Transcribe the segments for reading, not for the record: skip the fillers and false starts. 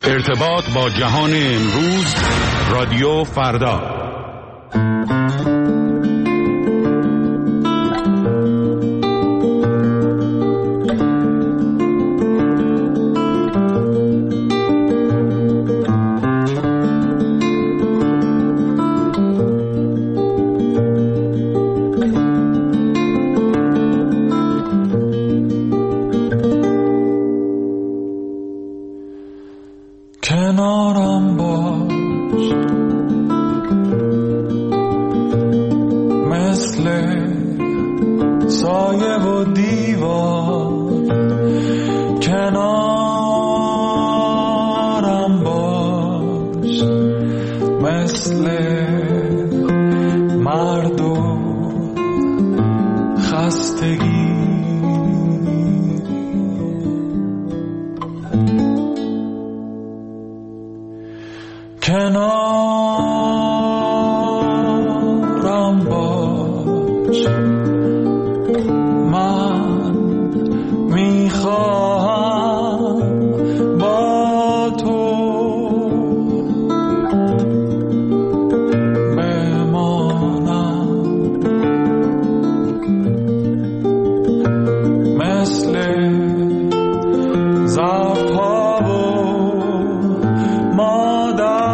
ارتباط با جهان امروز، رادیو فردا. کنارم باش، مثل سایه و دیوار. کنارم باش، مثل مرد و خستگی. کنارم باش، من میخواهم با تو بمانم، مثل ظرف‌ها و مادر.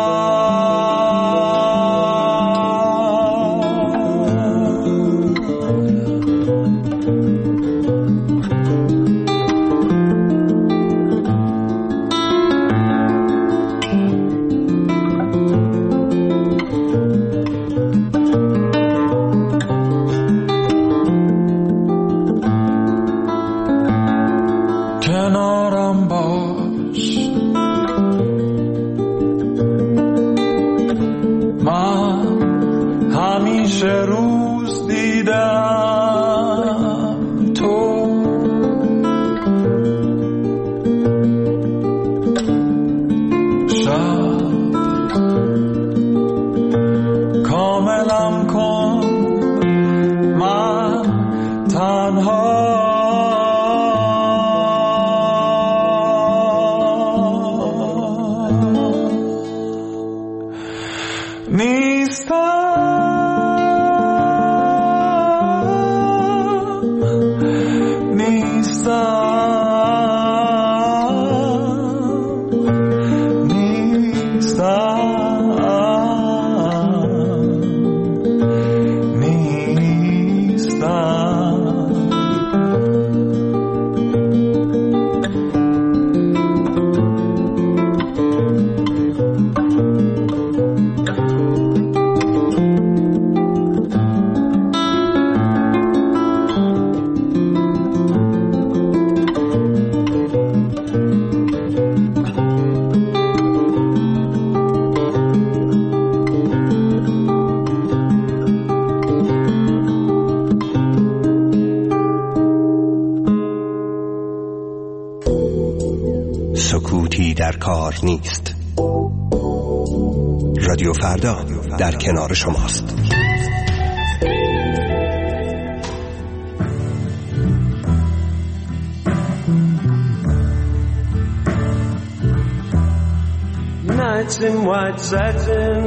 کنارم باش، من همیشه روز دیدم تو، شب کاملم کن، من تنها سکوتی در کار نیست. رادیو فردا در کنار شماست. Nights in white satin,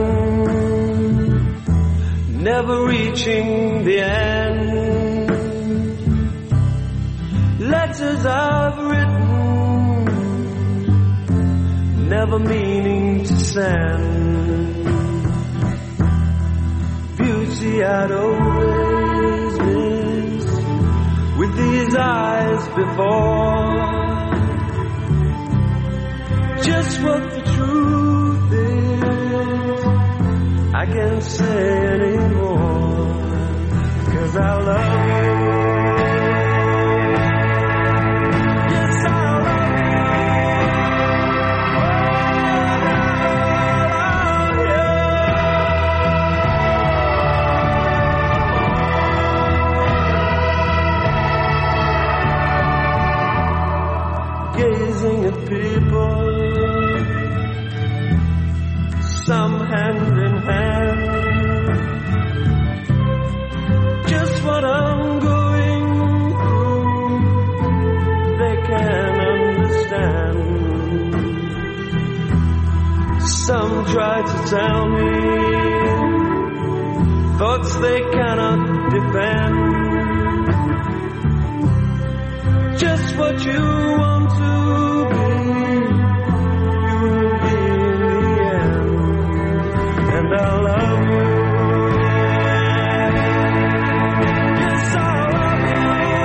never reaching the end. Letters I've written, never meaning to send. Beauty I'd always missed with these eyes before. Just what the truth is, I can't say anymore, 'cause I love you. Gazing at people, some hand in hand, just what I'm going through, they can understand. Some try to tell me thoughts they cannot defend. Just what you want to be, you will be in the end. And I love you. Yes, I love you.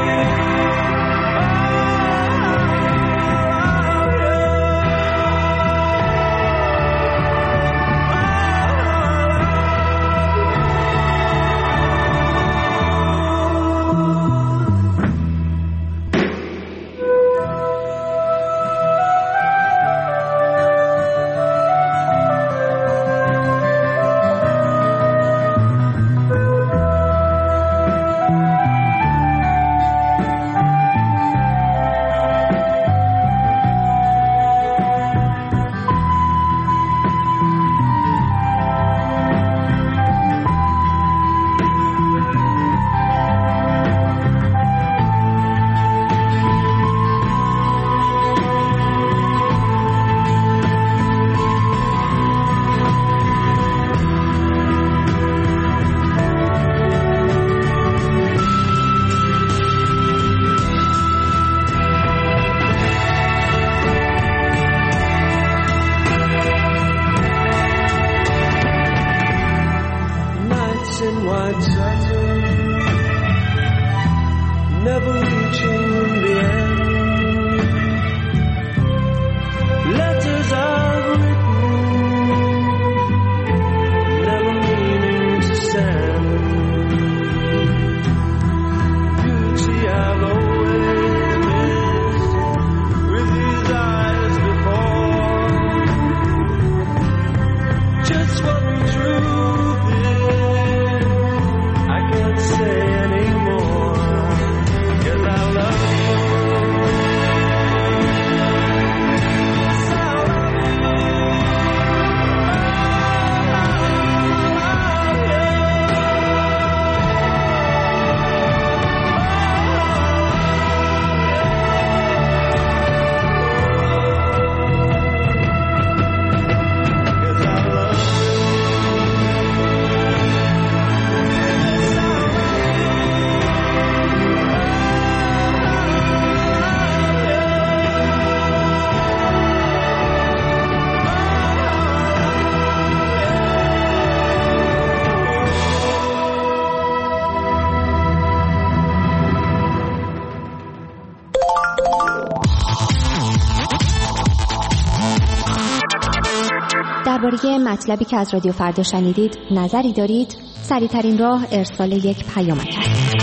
درباره مطلبی که از رادیو فردا شنیدید نظری دارید؟ سریع‌ترین راه ارسال یک پیامک است.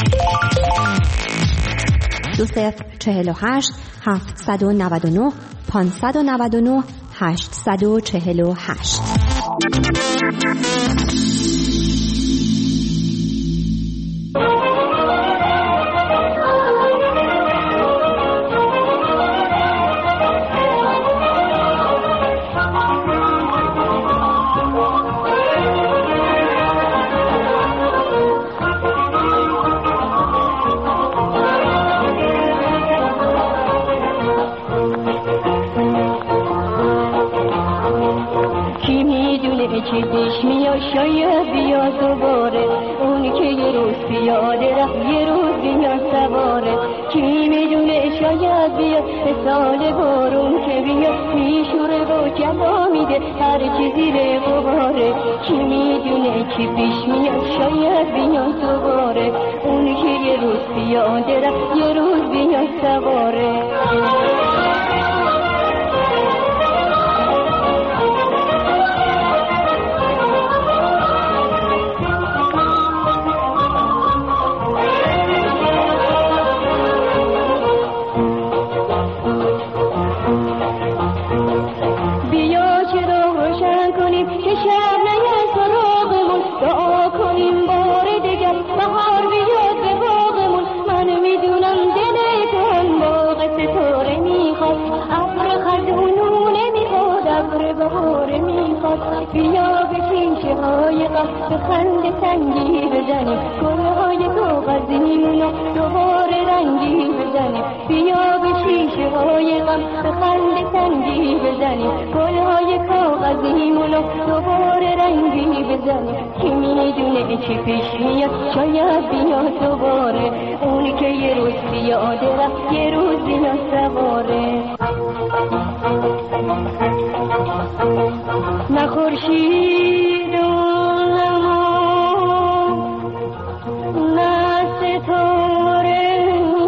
2048 799 599 848. شاید بیا دوباره اونی که یه روز پیاده رفت یه روز بیا سواره کی میدونه شاید بیا سال بارون که بیا میشوره و جلا میده هر چیزی به غباره کی میدونه چی پیش میاد شاید بیا دوباره اونی که یه روز پیاده رفت یه روز بیا سواره بیا به کیشه های قصد خنده سنگی بزنیم گلهای کاغذیمونو دوباره رنگی بزنیم بیا به شیشه های قصد خنده سنگی بزنیم گلهای کاغذیمونو کاغذیمونو دوباره رنگی بزنیم کی میدونه چی پیش میاد شاید بیاد دوباره اونی که یه روز پیاده رفت یه روز بیاد سواره نه خورشید نه ستاره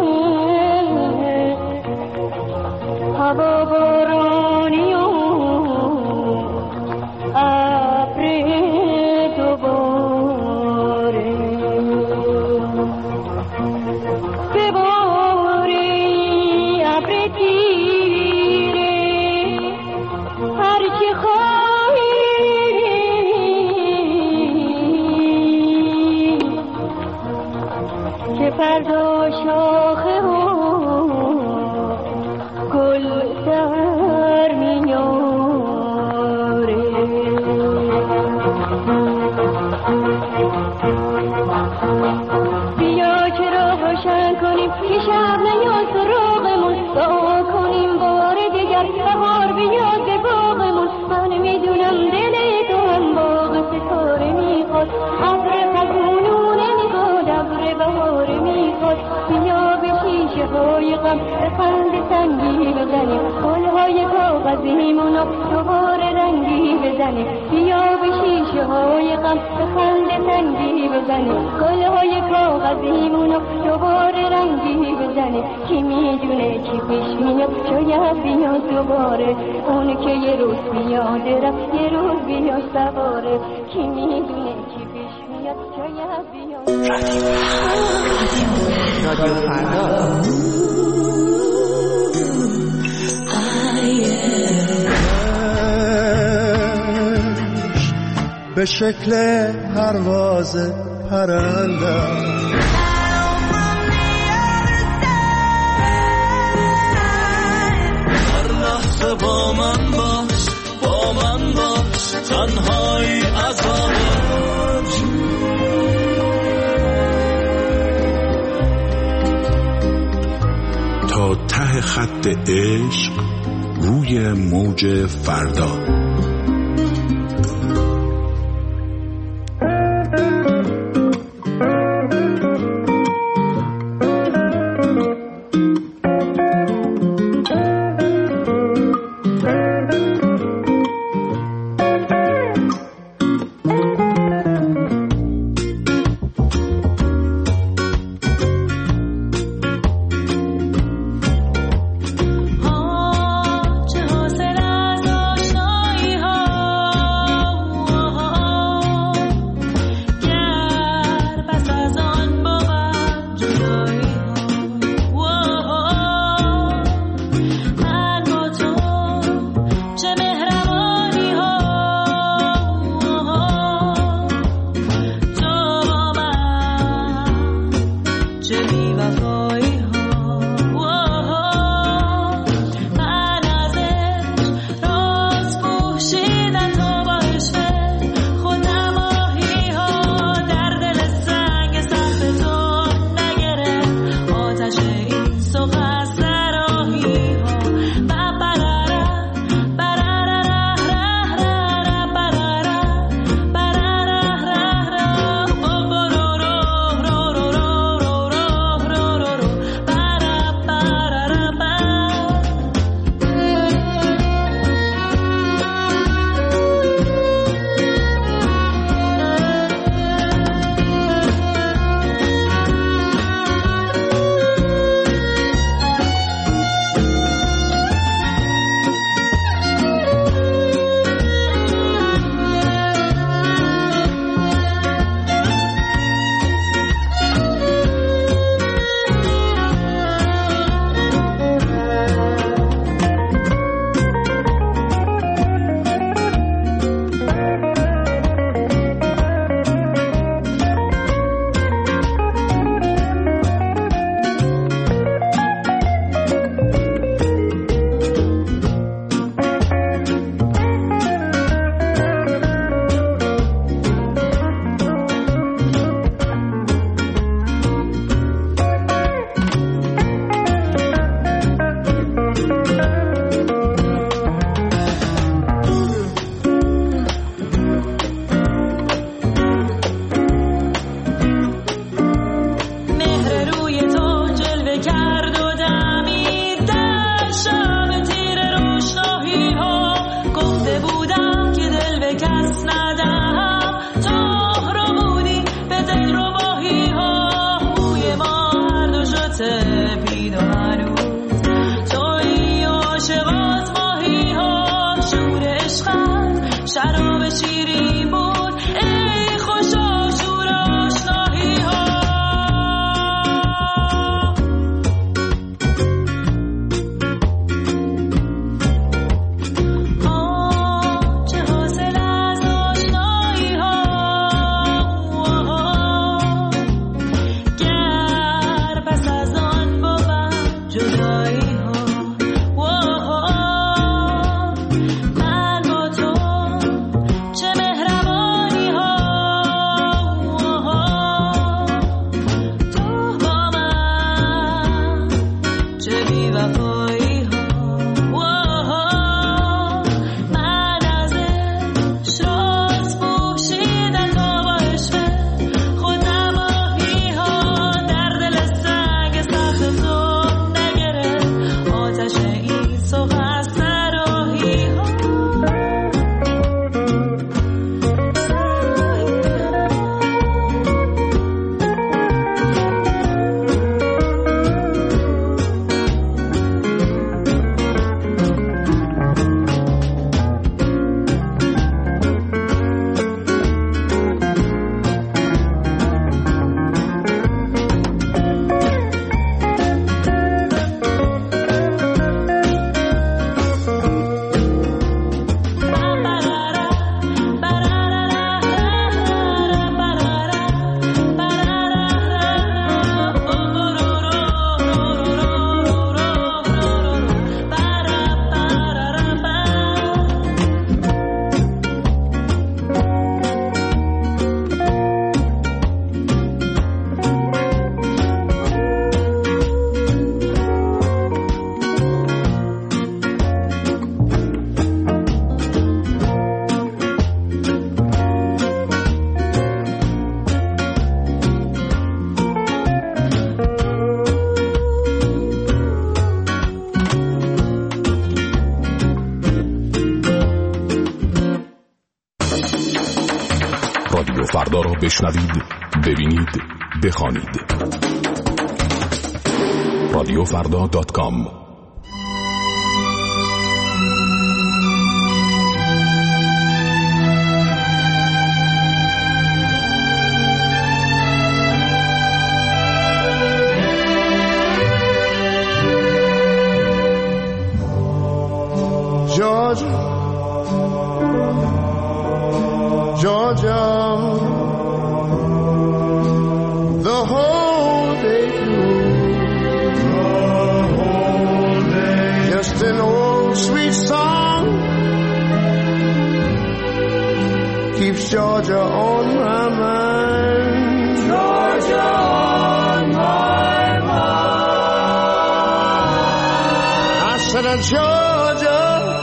هوا بارانی و ابر دوباره بباری ابر تیره هرچی خواهی که فردا شاخه و گل در میاره بیا چرا روشن کنیم که شب نیاد سراغمون دعا کنیم بار دیگر بهار بیاد به باغمون من میدونم دل تو هم باغ ستاره میخواد ابر خزونو نمیخواد ابر بهار میخواد بیا به شیشه های غم به خند سنگی بزنیم گلهای کاغذیمونو دوباره رنگی بزنیم بیا به شیشه های غم به خند سنگی بزنیم گلهای کاغذیمونو دوباره رنگی بزنیم کی میدونه چی پیش میاد شاید بیاد دوباره اون که یه روز بیاد رفت یه روز بیاد سواره کی میدونه چی پیش میاد شاید بیاد رادیو فردا به شکل پرواز پرنده هر لحظه با من باش تنهایی عذابش تا ته خط عشق روی موج فردا. چه حاصل از آشنایی فردا را بشنوید، ببینید، بخوانید. رادیوفردا.com. Georgia, the whole day through, just an old sweet song keeps Georgia on my mind. Georgia on my mind. I said, Georgia,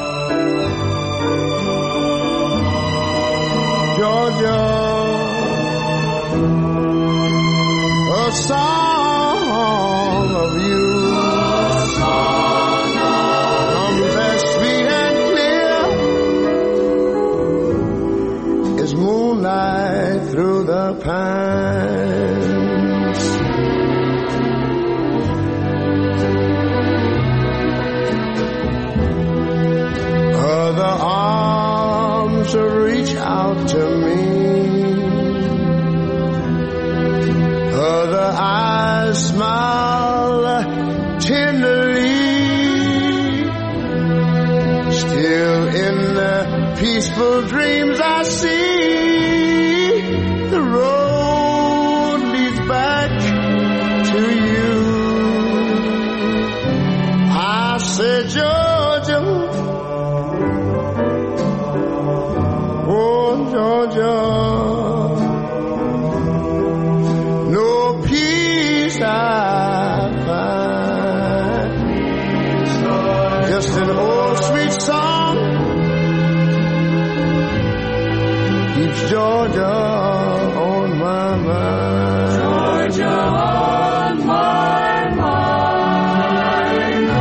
Georgia, a song of you, comes as sweet and clear as moonlight through the pines. Other arms reach out to me, other eyes smile tenderly. Still in the peaceful dreams I see, the road leads back to you. I said, Georgia, oh Georgia, no peace I find, just an old sweet song keeps Georgia on my mind. Georgia on my mind.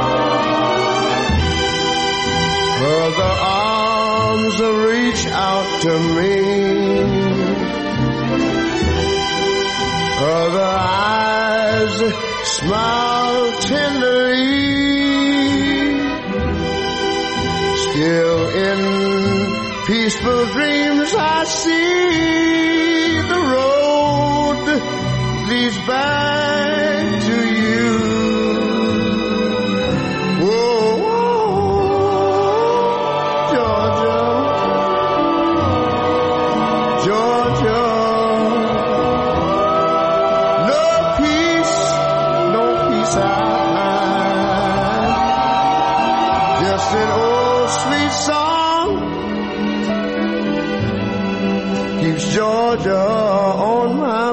Other arms reach out to me. Other eyes smile tenderly. Still in peaceful dreams I see the road leads back to you. Whoa, Georgia, Georgia. No peace I find. Just an old sweet song keeps Georgia on my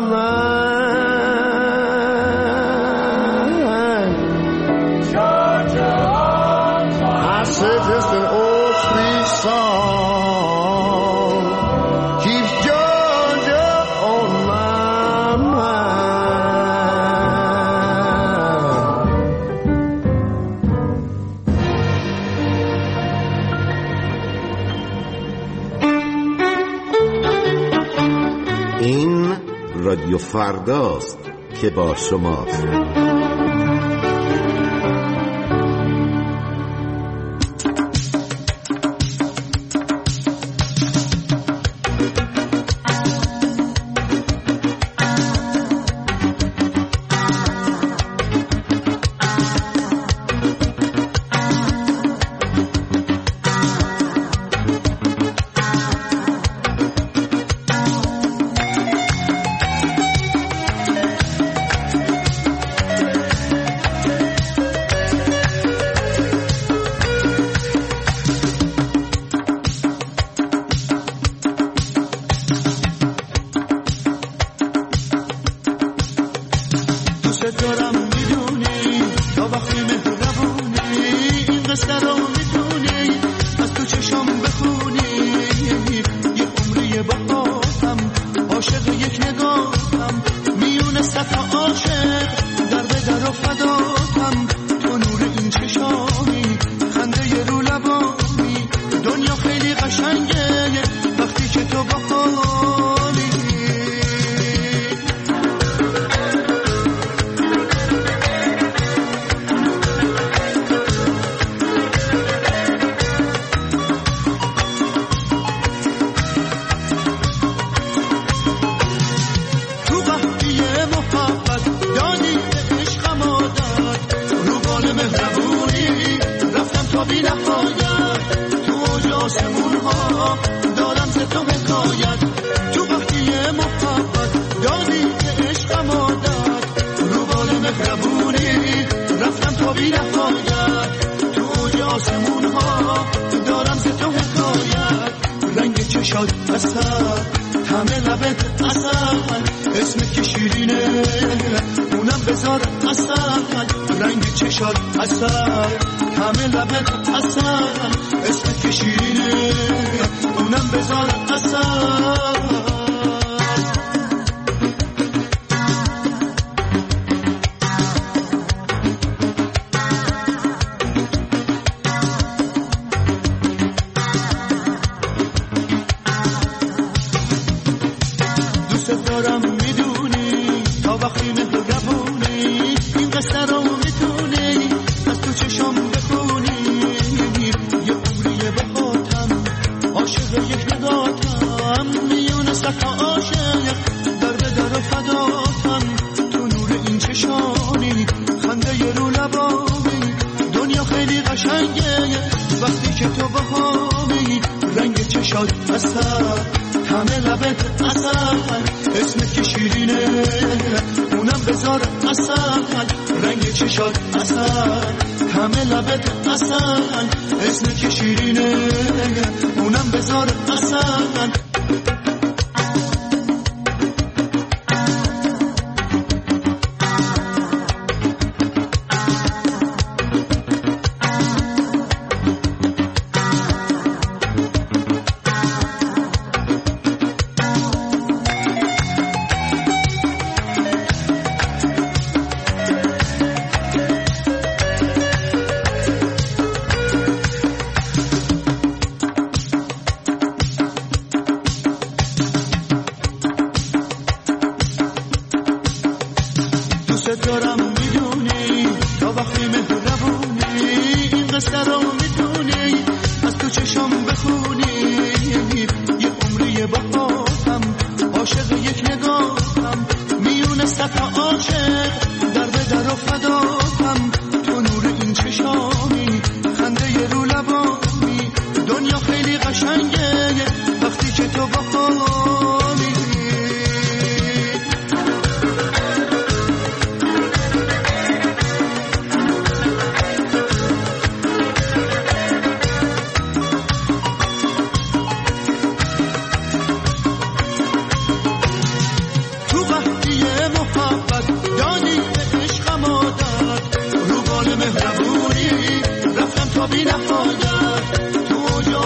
mind. Georgia on my mind. I said just an old sweet song keeps Georgia on my mind. این رادیو فرداست که با شماست.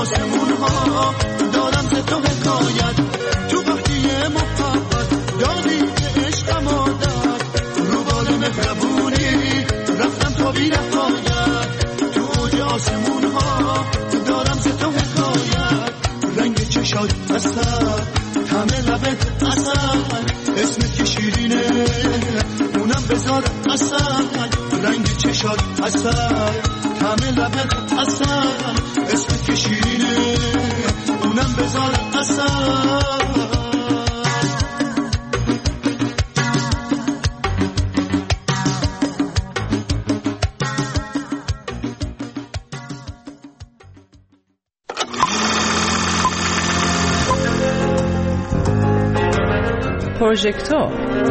آسمون ها دارم ز تو حکایت، تو وقتی محبت دادی به عشقم عادت، رو بال مهربونی رفتم تا بی نهایت، تو اوج آسمون ها دارم ز تو حکایت، رنگ چشات اثر طعم لبت اثر، اسمت که شیرینه اونم بذار اثر، رنگ چشات اثر طعم لبت اثر، اسمت که شیرینه اونم بذار اثر. پروژکتور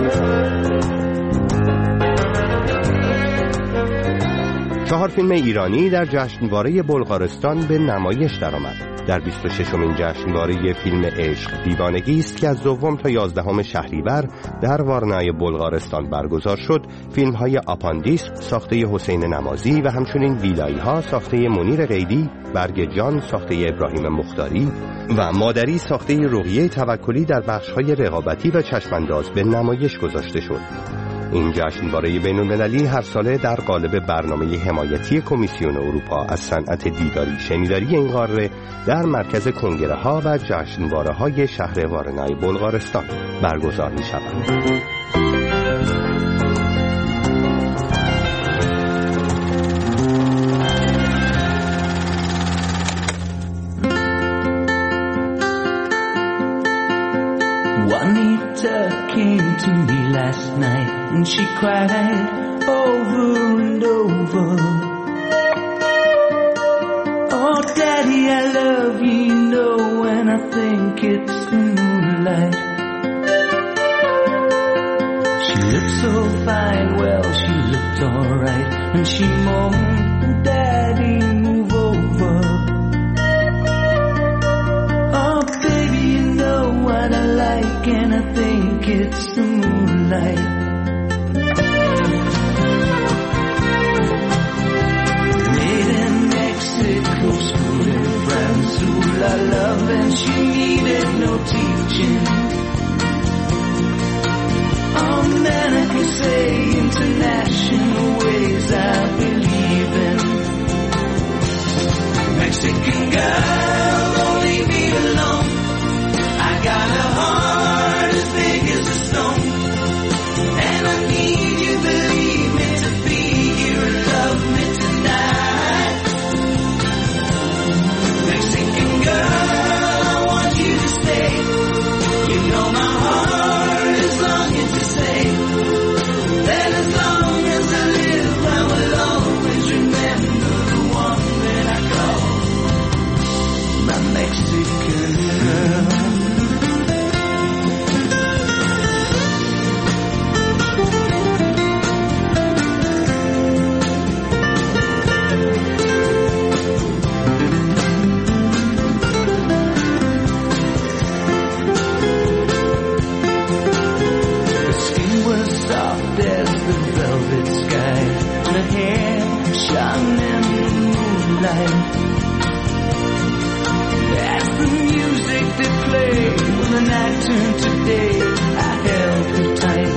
4 فیلم ایرانی در جشنواره بلغارستان به نمایش درآمد. در 26مین جشنواره فیلم عشق دیوانگی است که از 2 تا 11 شهریور در وارنای بلغارستان برگزار شد، فیلم‌های آپاندیس ساخته حسین نمازی و همچنین ویلایی‌ها ساخته منیر قیدی، برگ جان ساخته ابراهیم مختاری و مادری ساخته رقیه توکلی در بخش‌های رقابتی و چشم‌انداز به نمایش گذاشته شد. این جشنواره بین‌المللی هر ساله در قالب برنامه حمایتی کمیسیون اروپا از صنعت دیداری شنیداری این قاره در مرکز کنگره‌ها و جشنواره‌های شهر وارنای بلغارستان برگزار می‌شود. Juanita came to me last night and she cried over and over, oh daddy I love you, you know, and I think it's the moonlight. She looked so fine, well she looked alright, and she moaned, daddy move over. Oh baby you know what I like, and I think it's the moonlight. Made in Mexico, school in France, ooh I love, and she needed no teaching. Oh man, I can say international ways I believe in. Mexican girl, don't leave me alone. I got a heart as big as a stone, and I need you, believe me, to be here and love me tonight. Mexican girl, I want you to stay. You know my heart is longing to say that as long as I live, I will always remember the one that I call my Mexican girl. Shone in the moonlight. As the music that played when the night turned to day, I held her tight.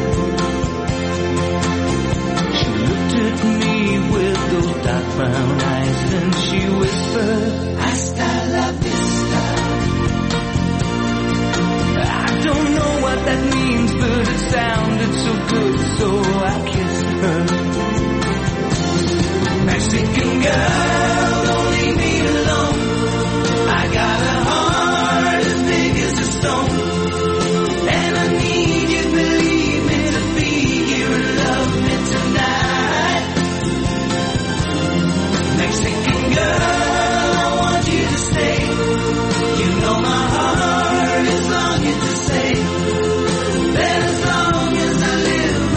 She looked at me with those dark brown eyes, and she whispered, "Hasta la vista." I don't know what that means, but it sounded so good, so I kissed her. Mexican girl, don't leave me alone. I got a heart as big as a stone, and I need you, believe me, to be here and love me tonight. Mexican girl, I want you to stay. You know my heart is longing to say that as long as I live,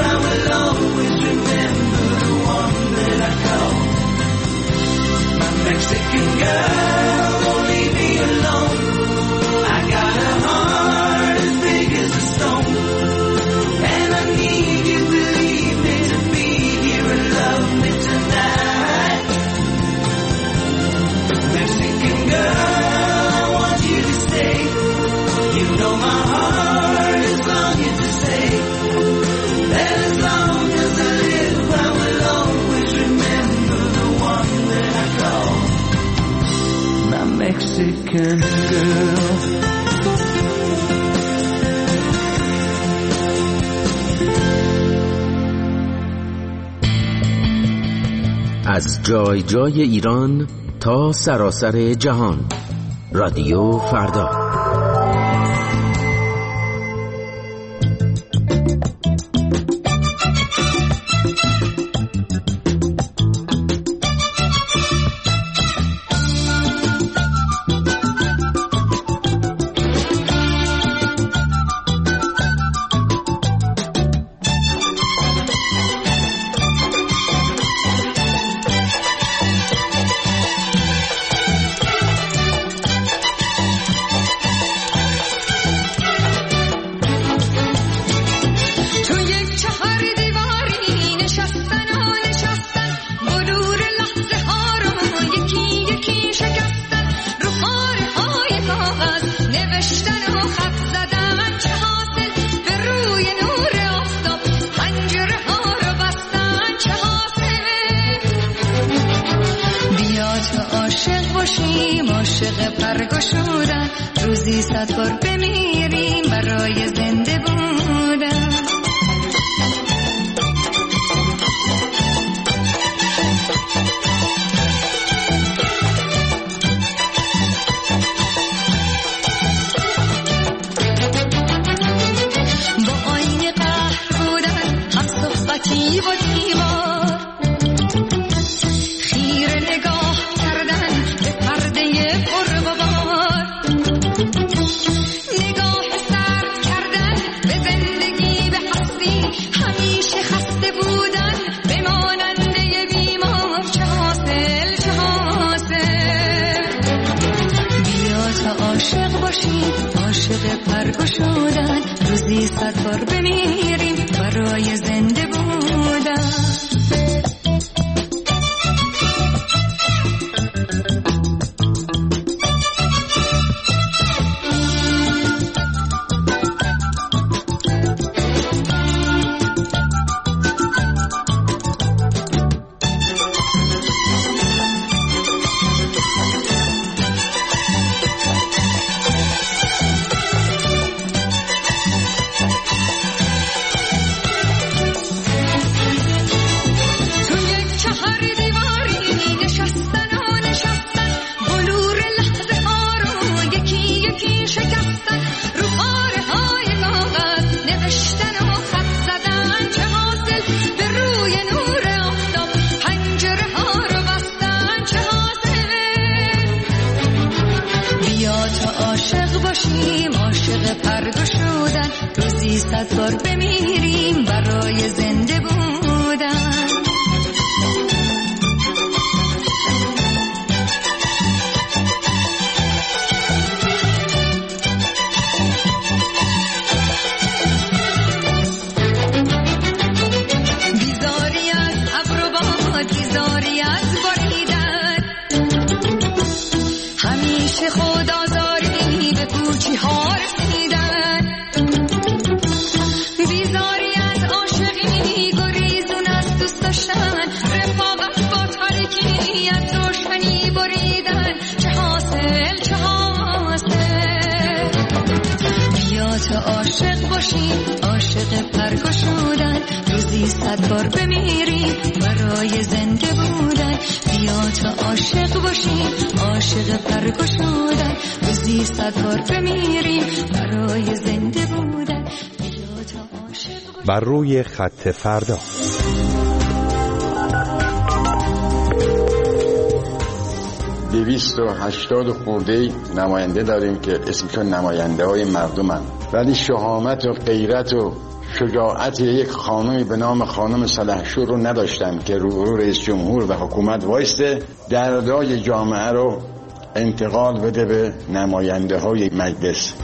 Mexican girl. از جای جای ایران تا سراسر جهان، رادیو فردا. عاشق پرگشودن، روزی 100 بار بمیریم برای زنده بودن. با آینه قهر بودن، هم صحبتی و دیوار، خیره نگاه کردن به پرده پرغبار، نگاه سرد کردن به زندگی، به هستی، همیشه خسته بودن به ماننده بیمار. چه حاصل چه حاصل؟ بیا تا عاشق باشیم، عاشق پرگشودن، روزی 100 بار بمیریم برای زنده بودن. عاشق پرگشودن، روزی 100 بار بمیریم برای زنده بودن. بیزاری از ابر و باد، بیزاری از باریدن، همیشه خود آزاری به کوچی ها رسیدن. بیزاری از عاشقی، گریزون از دوست داشتن، رفاقت با تاریکی، از روشنی بریدن. چه حاصل چه حاصل؟ بیا تا عاشق باشیم، عاشق پرگشودن، روزی 100 بار بمیریم برای زنده بودن. بیا تا عاشق باشیم، عاشق پرگشودن، روزی 100 بار بمیریم برای زنده بودن. بیا تا عاشق بر روی خط فردا. دویست و 80 خورده نماینده داریم که اسمشون نماینده های مردمن، ولی شهامت و غیرت و شجاعت یک خانمی به نام خانم سلحشور رو نداشتن که رو رئیس جمهور و حکومت وایسته دردای جامعه رو انتقال بده به نماینده های مجلس.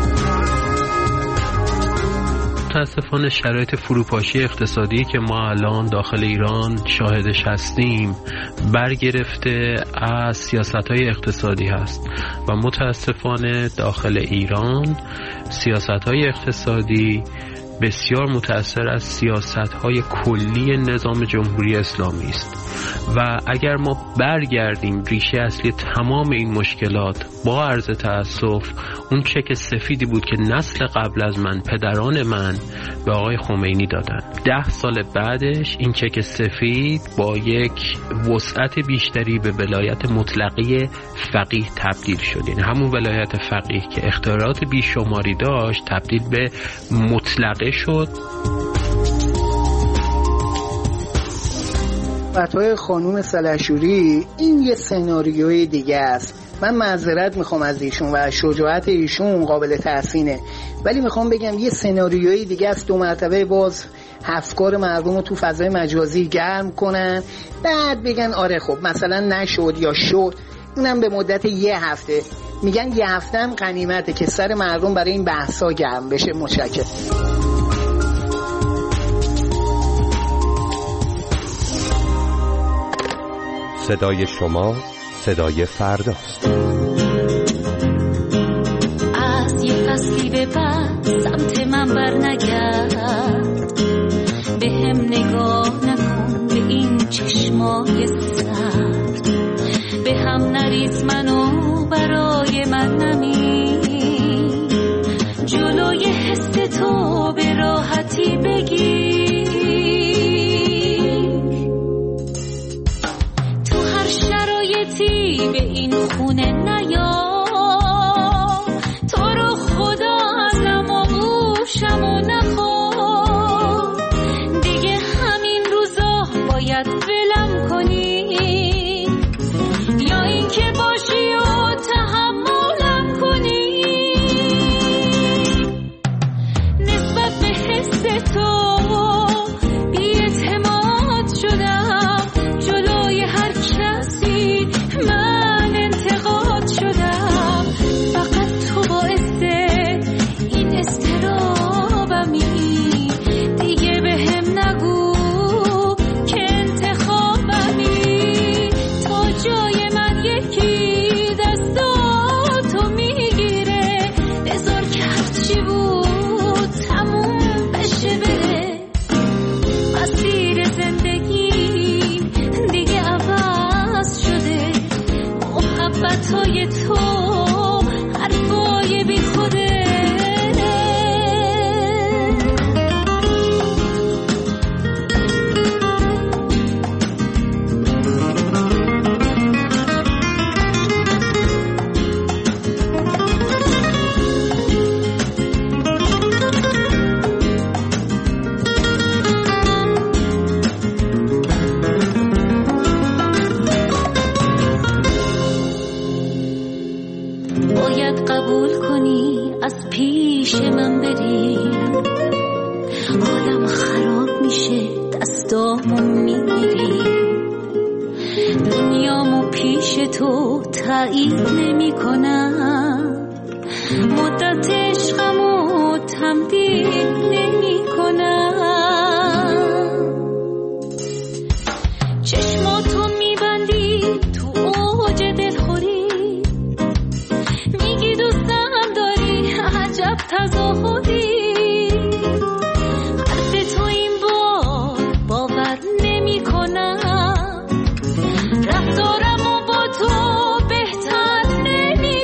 متاسفانه شرایط فروپاشی اقتصادی که ما الان داخل ایران شاهدش هستیم برگرفته از سیاست‌های اقتصادی هست و متاسفانه داخل ایران سیاست‌های اقتصادی بسیار متأثر از سیاست‌های کلی نظام جمهوری اسلامی است و اگر ما برگردیم ریشه اصلی تمام این مشکلات با عرض تأسف اون چک سفیدی بود که نسل قبل از من، پدران من به آقای خمینی دادن. 10 سال بعدش این چک سفید با یک وسعت بیشتری به ولایت مطلقه فقیه تبدیل شد. یعنی همون ولایت فقیه که اختیارات بیشماری داشت تبدیل به مطلقه شد. فتوای خانوم سلحشوری این یه سناریوی دیگه است. من معذرت میخوام از ایشون و شجاعت ایشون قابل تحسینه، ولی میخوام بگم یه سناریوی دیگه است 2 مرتبه باز افکار مردم رو تو فضای مجازی گرم کنن، بعد بگن آره خب مثلا نشد یا شد، اونم به مدت 1 هفته. میگن 1 هفته هم غنیمته که سر مردم برای این بحثا گرم بشه. متشکرم. صدای شما صدای فرداست. از یه فصلی به بعد سمت من بر نگرد، به هم نگاه نکن به این چشمای سرد، به هم نریز منو برای من نمی، جلوی حس تو به راحتی بگیر، به این خونه نیا، تو رو خدا ازم آغوشم و نخوا، دیگه همین روزا باید ولم کنی یا این که باشی و تحملم کنی، نسبت به حس تو بی‌اعتماد شدم، جلوی هر کسی من انتقاد شدم، فقط تو باعث این استرابمی، دیگه به هم نگو که انتخابمی، تا جای من یکی دستاتو میگیره، بذار که هرچی بود تموم بشه بره، مسیر زندگی دیگه عوض شده، محبتای تو حرفای بی خوده. قبول کنی از پیش من بری، حالم خراب میشه دستامو میگیری، دنیامو پیش تو تایید نمی کنم، مدت عشقمو تمدید نمی کنم، چشماتو میبندی تو اوج دلخوری، میگی دوستم داری عجب تظاهری، حرف تو این بار باور نمی کنم، رفتارمو با تو بهتر نمی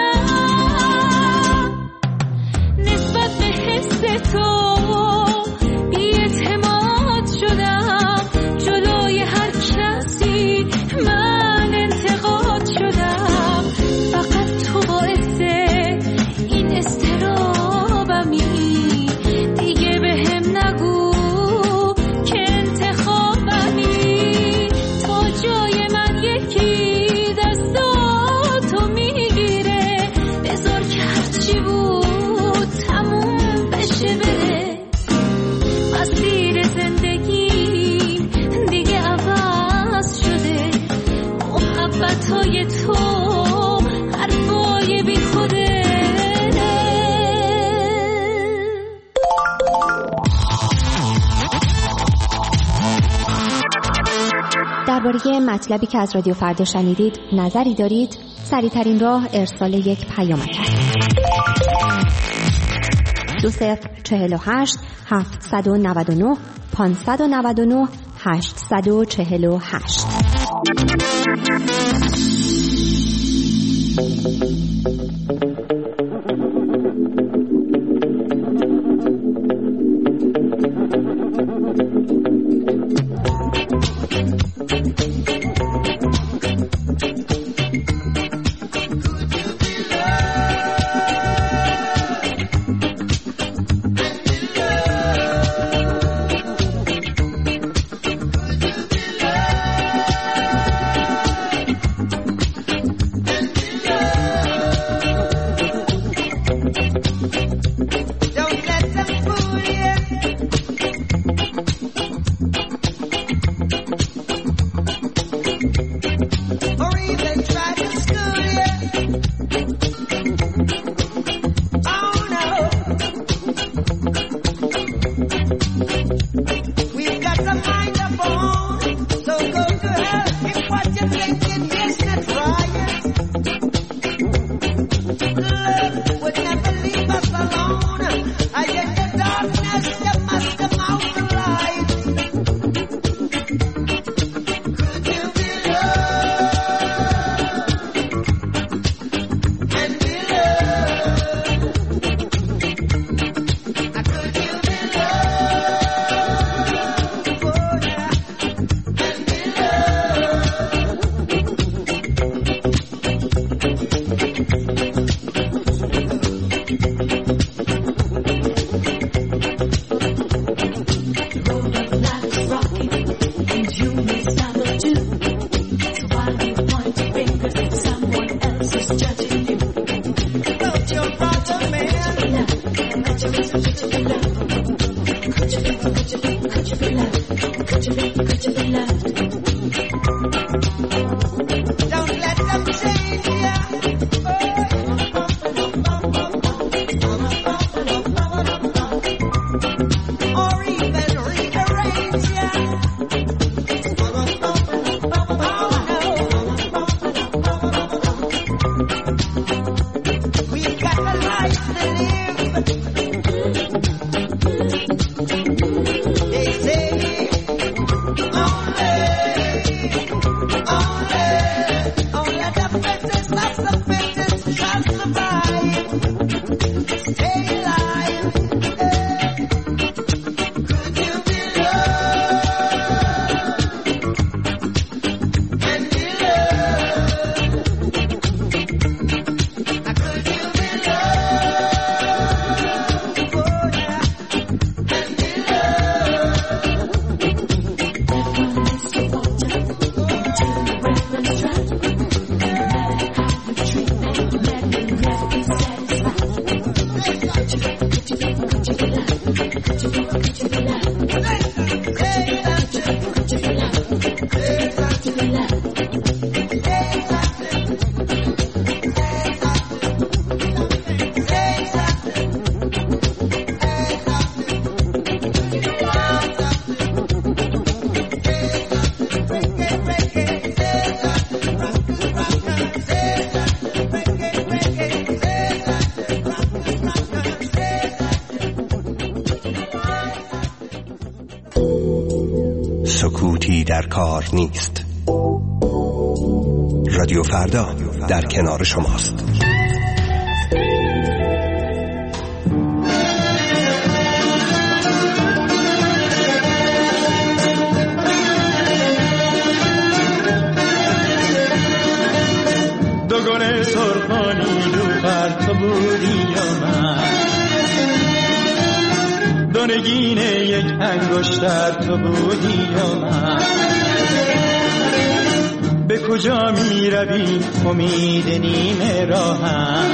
کنم، نسبت به حس تو بی‌اعتماد شدم، جلوی هر کسی من انتقاد شدم، فقط تو باعث این استرابمی، دیگه به هم نگو که انتخابمی، تا جای من یکی دستاتو میگیره، بذار که هرچی بود تموم بشه بره، مسیر زندگی دیگه عوض شده، محبتای تو حرفای بی خوده. درباره مطلبی که از رادیو فردا شنیدید نظری دارید؟ سریع‌ترین راه ارسال یک پیامک است. 2048 799 599 848. سکوتی در کار نیست. رادیو فردا در کنار شماست. دو گل سرخانی دو بر تو بودی یا من، دو نگین یک انگشتر تو بودی یا من. به کجا می روی امید نیمه راهم،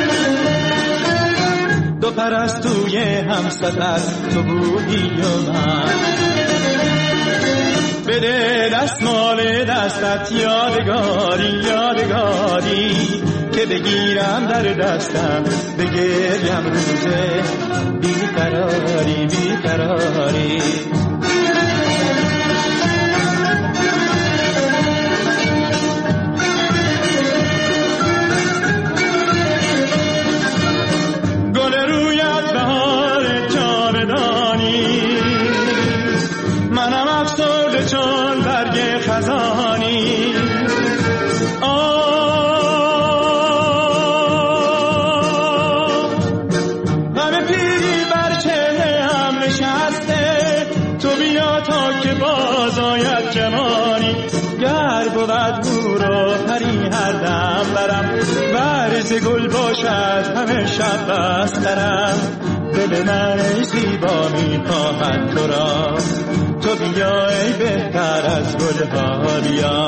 دو پرستوی هم سفر تو بودی یا من. بده دستمال دستت یادگاری یادگاری، که بگیرم در دستم بگریم روزه بیقراری بیقراری. گل رویت بهار ز گل باشد همه شب بسترم، دل من ای زیبا میخواهد تو را، تو بیا ای بهتر از گلها بیا.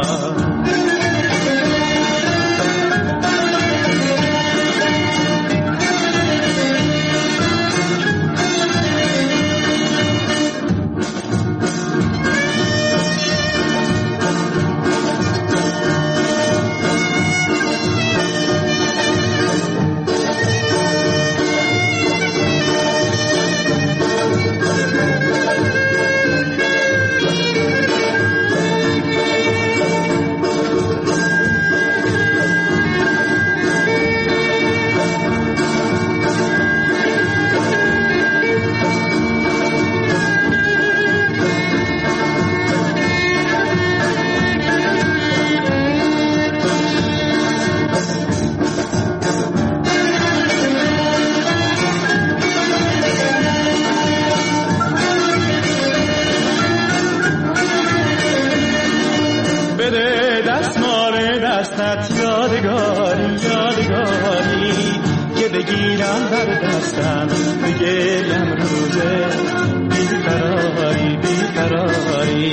یادگاری که بگیرم در دستم، بگیرم روزه بیقراری بیقراری.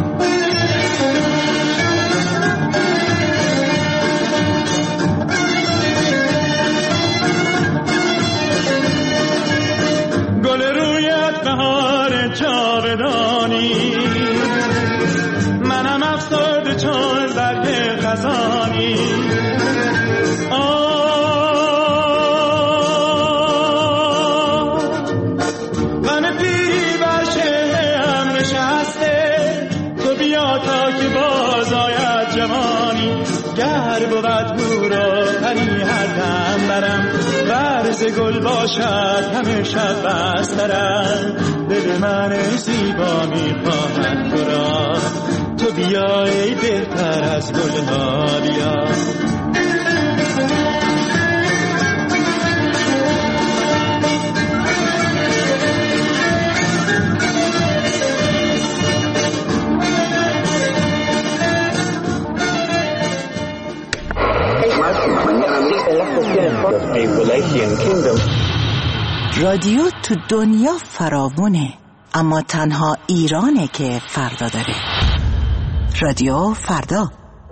گل رویت بهار جاودانی، منم افسرده چون برگ خزانی. غم پیری بر شهم نشسته، تو بیا تا که باز آید جوانی. گر بود هورا پری هر دم برم، ورز گل باشد همه شب بسترم. دل من زیبا میخواهد تو را، تو بیا ای بهتر از گلها بیا. رادیو تو دنیا فراوونه، اما تنها ایرانه که فردا داره. رادیو فردا.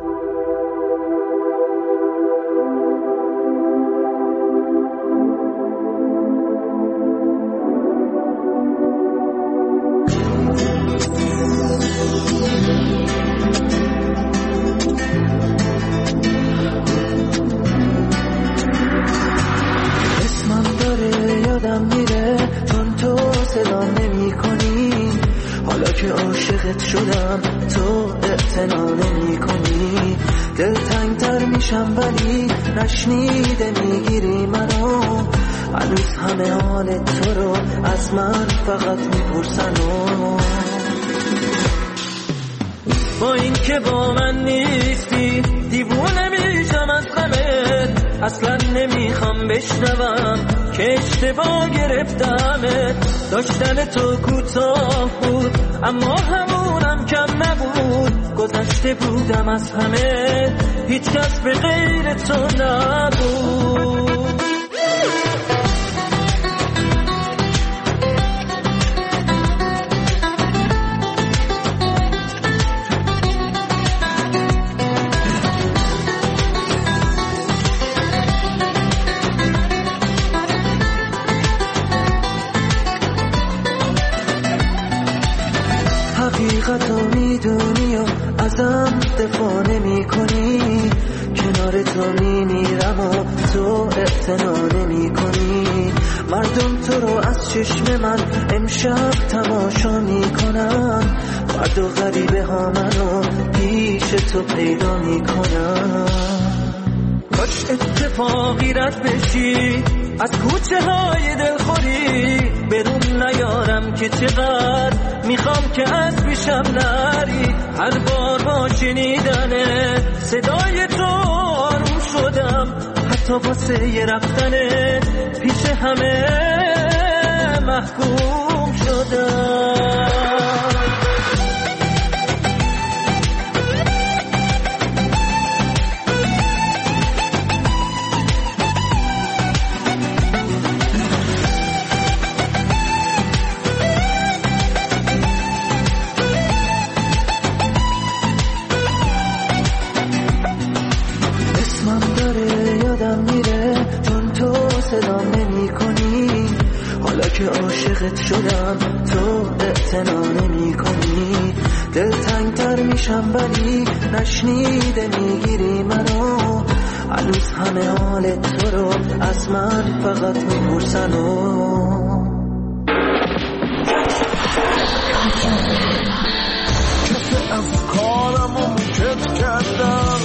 شدم تو اعتنا نمی کنی، دلتنگتر میشم ولی نشنیده میگیری منو. هنوز همه حال تو رو از من فقط میپرسن با این که با من نیستی دیوونه میشم از غمت. اصلا نمیخوام بشنوم که اشتباه گرفتمت. داشتن تو کوتاه بود اما همونم کم نبود. گذشته بودم از همه، هیچ کس به غیر تو نبود. حقیقتو میدونی و ازم دفاع نمی کنی. کنار تو میمیرم و تو اعتنا نمی کنی. مردم تو رو از چشم من امشب تماشا میکنن. فردا غریبه ها منو پیش تو پیدا میکنن. کاش اتفاقی رد بشی از کوچه های دلخوری، برون نیارم که چقدر میخوام که از پیشم نری. هر بار با شنیدن صدای تو آروم شدم، حتی واسه یه رفتن پیش همه محکوم شدم. که عاشقت شدم تو اعتنا نمی کنی، دلتنگتر میشم ولی نشنیده میگیری منو، هنوز همه حال تو رو از من فقط میپرسن کسی از کارمو کت کردم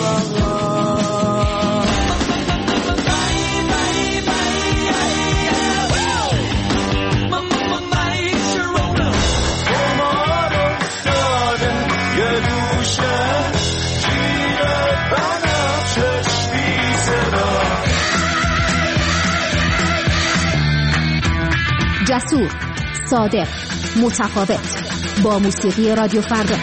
جسور، صادق، متفاوت، با موسیقی رادیو فردا.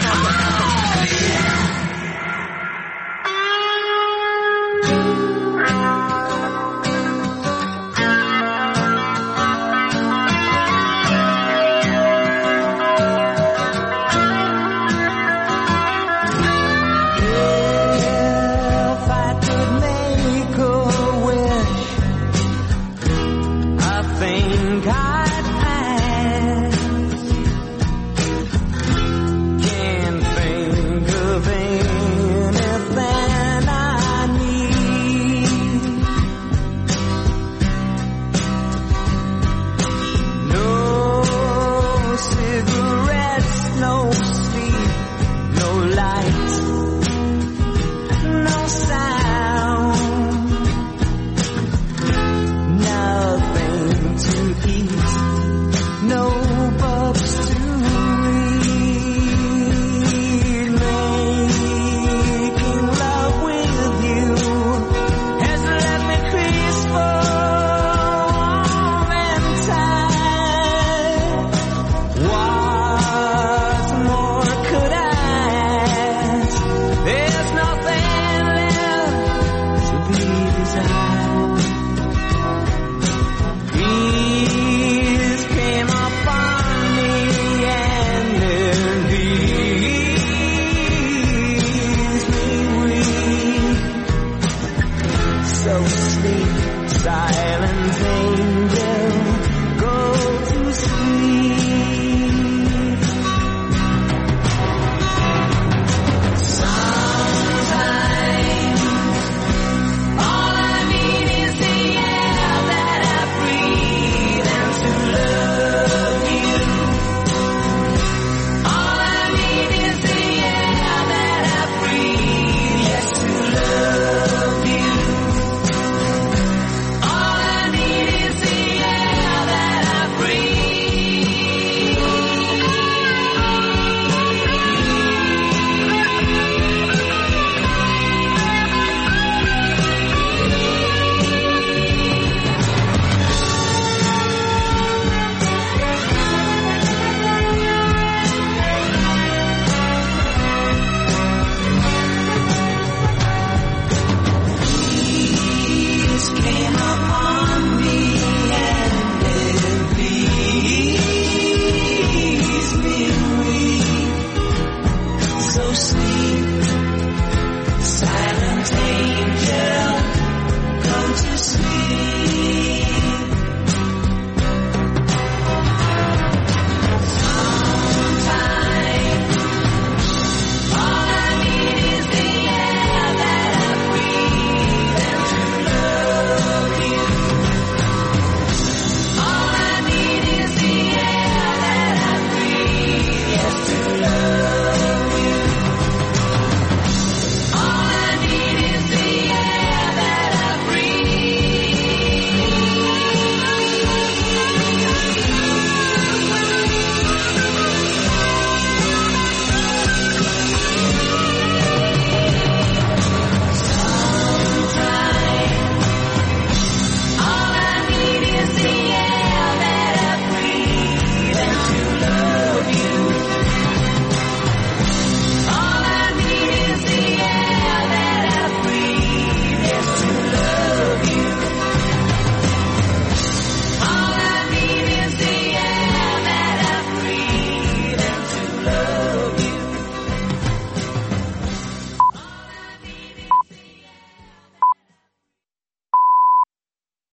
Silent angel, come to sleep.